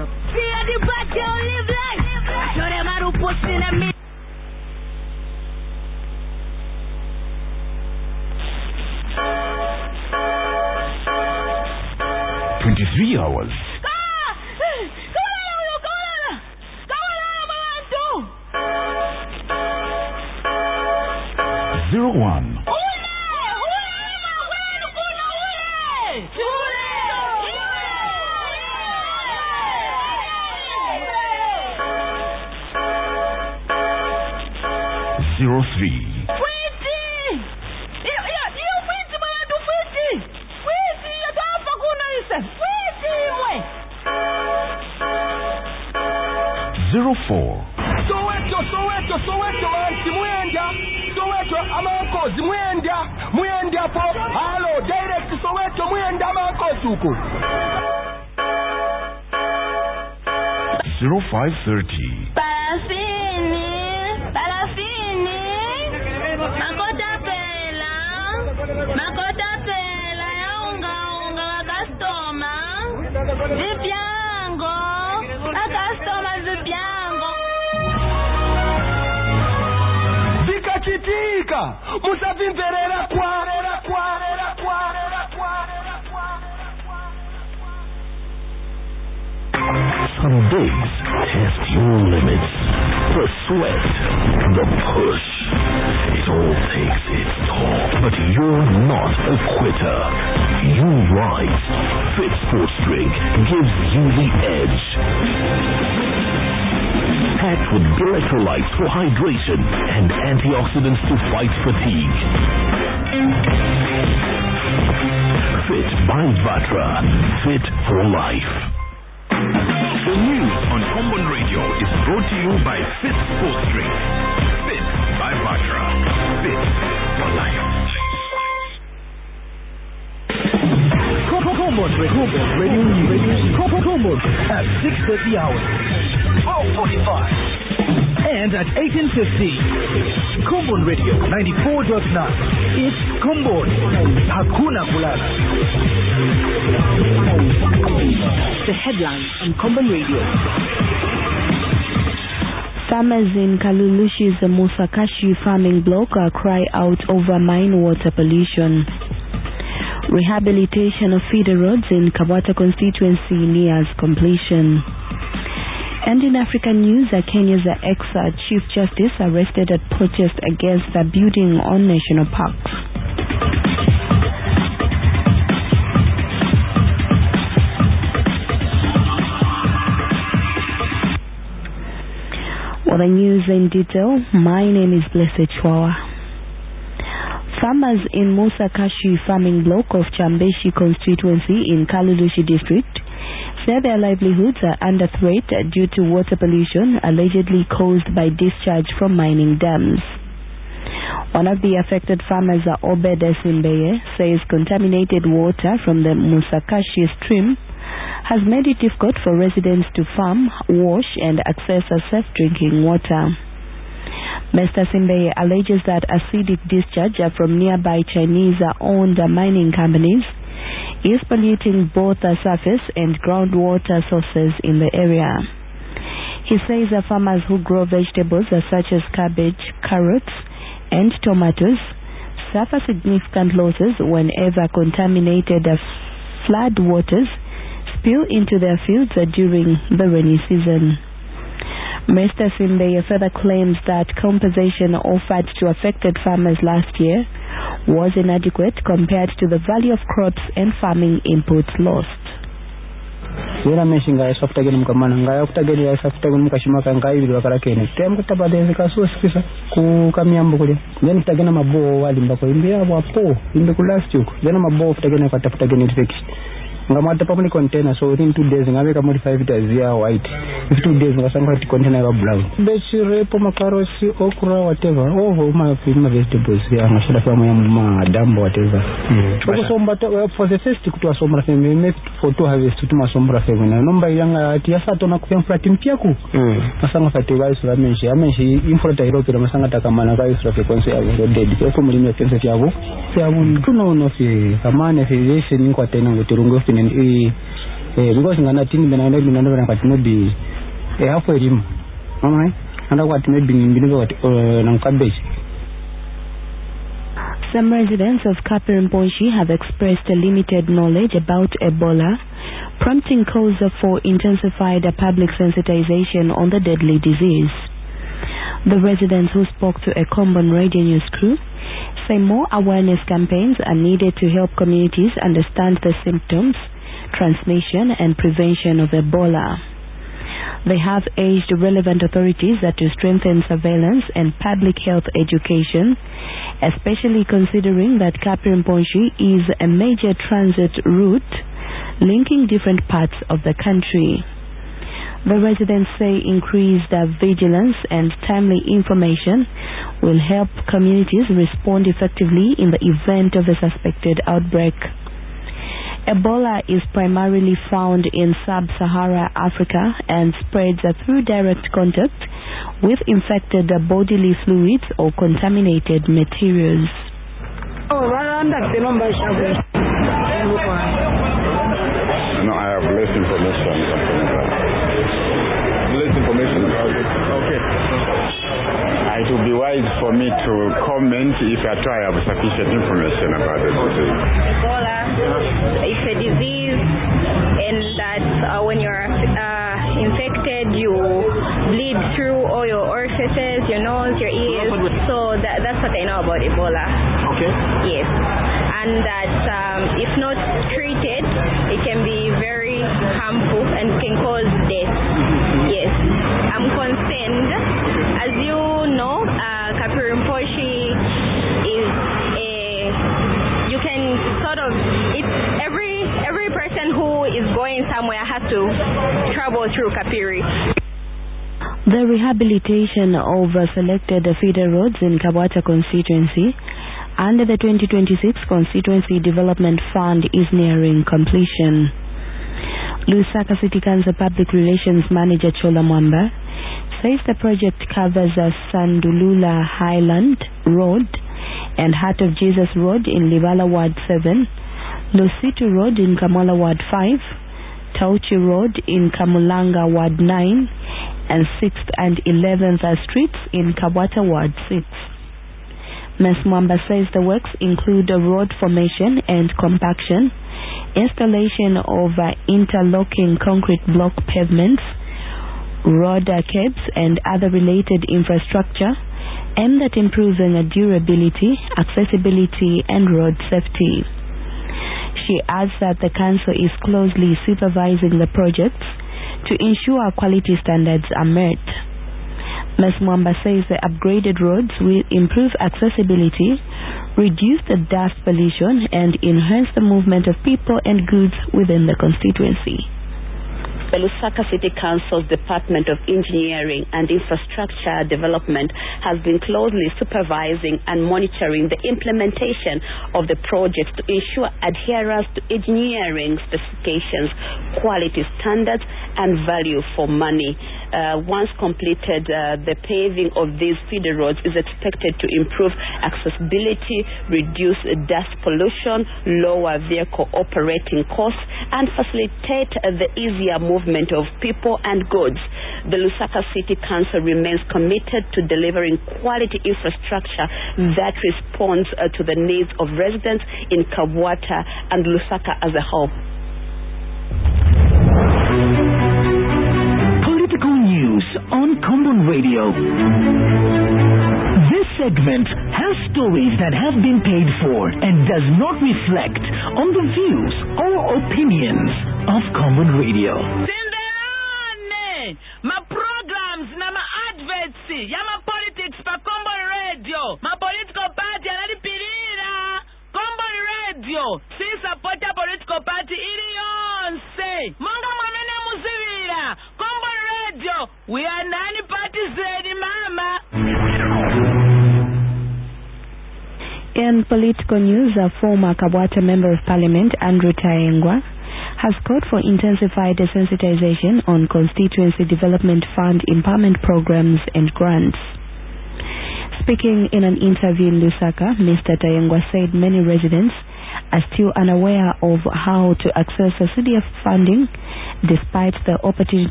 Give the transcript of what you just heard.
the back, don't live life. Show them how to push in the middle. 23 hours. 01. 03. 04. Soweto mansi amako mwenda po halo direct Soweto mwenda amako tuko 0530. Parafini makota pela ya unga customer zipiango customer zipiango zikachitika musavimverera kwa Some days test your limits. The sweat, the push, it all takes its toll. But you're not a quitter. You rise. Fit Sports Drink gives you the edge. Packed with electrolytes for hydration and antioxidants to fight fatigue. Fit by Vatra. Fit for life. The news on Common Radio is brought to you by Fit Sports Drink. Fit by Vatra. Fit for life. Common Radio News. Common at 6:30 hours. 12:45. And at 18:50. Common Radio 94.9. It's Common. Hakuna Kulala. The headlines on Common Radio. Farmers in Kalulushi's Musakashi farming block cry out over mine water pollution. Rehabilitation of feeder roads in Kabata constituency nears completion. And in African news, Kenya's ex-Chief Justice arrested at protest against the building on national parks. For the news in detail, my name is Blessed Chwawa. Farmers in Musakashi farming block of Chambeshi constituency in Kalulushi district say their livelihoods are under threat due to water pollution allegedly caused by discharge from mining dams. One of the affected farmers, Obed Simbeye, says contaminated water from the Musakashi stream has made it difficult for residents to farm, wash and access a safe drinking water. Mr. Simbeye alleges that acidic discharge from nearby Chinese-owned mining companies is polluting both the surface and groundwater sources in the area. He says the farmers who grow vegetables such as cabbage, carrots and tomatoes suffer significant losses whenever contaminated flood waters spill into their fields during the rainy season. Mr. Simbeye further claims that compensation offered to affected farmers last year was inadequate compared to the value of crops and farming inputs lost. Yera meshinga esafutageni mkamana ngaya kutageni esafutageni mkashimaka ngayi lwakalakene tembo tabadeze kasosikisa ku kamyambo kule then kutagena mabo wali mbako imbia wapo imbe kulast yuko then mabo kutagena katafutageni fix ngamata papo ni container so within 2 days ngabeka modify it as ya white if 2 days ngasanga ti container ya brown bechirepo makarosi okra whatever over my vegetables ya ngashada kama ya madambo whatever ukosomba for the first kutwa sombra feme make for to harvest to masombra feme na nomba yanga ati yasato na kufemfra timpyaku masanga fatiwa isura menshi amenshi infrata irope na masanga takamana ka isura frequency ya dead kwa mulimi offensive yabo ya bunu tuno no fi kamane fi yesi ni kwa tena ngutirungo and because ngana tini benaenda binanda kati maybe hapo elimu mama anda kwa maybe ngine na cabbage. Some residents of Kapirimposhi have expressed a limited knowledge about Ebola, prompting calls for intensified public sensitization on the deadly disease. The residents who spoke to a Combon Radio News crew say more awareness campaigns are needed to help communities understand the symptoms, transmission and prevention of Ebola. They have urged relevant authorities to strengthen surveillance and public health education, especially considering that Kapirimposhi is a major transit route linking different parts of the country. The residents say increased vigilance and timely information will help communities respond effectively in the event of a suspected outbreak. Ebola is primarily found in sub-Saharan Africa and spreads through direct contact with infected bodily fluids or contaminated materials. No, I have less information. Less information about it. Okay. It would be wise for me to comment if I have sufficient information about it. Ebola, it's a disease, and that when you're infected, you bleed through all your orifices, your nose, your ears. So that's what I know about Ebola. Okay. Yes. And that if not treated, it can be very harmful and can cause death. Yes. I'm concerned. As you know, Kapirimposhi is you can sort of, it's every person who is going somewhere has to travel through Kapiri. The rehabilitation of selected feeder roads in Kabwata constituency under the 2026 Constituency Development Fund is nearing completion. Lusaka City Council Public Relations Manager Chola Mwamba says the project covers Sandulula Highland Road and Heart of Jesus Road in Livala Ward 7, Lositu Road in Kamala Ward 5, Tauchi Road in Kamulanga Ward 9, and 6th and 11th Streets in Kabwata Ward 6. Ms. Mwamba says the works include a road formation and compaction, installation of interlocking concrete block pavements, road curbs and other related infrastructure aimed at improving durability, accessibility and road safety. She adds that the council is closely supervising the projects to ensure quality standards are met. Ms. Mwamba says the upgraded roads will improve accessibility, reduce the dust pollution and enhance the movement of people and goods within the constituency. The Lusaka City Council's Department of Engineering and Infrastructure Development has been closely supervising and monitoring the implementation of the projects to ensure adherence to engineering specifications, quality standards, and value for money. Once completed, the paving of these feeder roads is expected to improve accessibility, reduce dust pollution, lower vehicle operating costs, and facilitate the easier movement of people and goods. The Lusaka City Council remains committed to delivering quality infrastructure that responds to the needs of residents in Kabwata and Lusaka as a whole. Political news on Combon Radio. This segment has stories that have been paid for and does not reflect on the views or opinions of Combon Radio. Ma programs na ma adverts ya ma politics pa Combon Radio. Ma political party analipirira Combon Radio. Si supporta political party ili yonse. Monga mwamene muzivira Combon Radio. We are nani party zedi mama. In political news, a former Kabwata Member of Parliament, Andrew Tayengwa, has called for intensified sensitization on Constituency Development Fund empowerment programs and grants. Speaking in an interview in Lusaka, Mr. Tayengwa said many residents are still unaware of how to access the CDF funding, despite the opportunity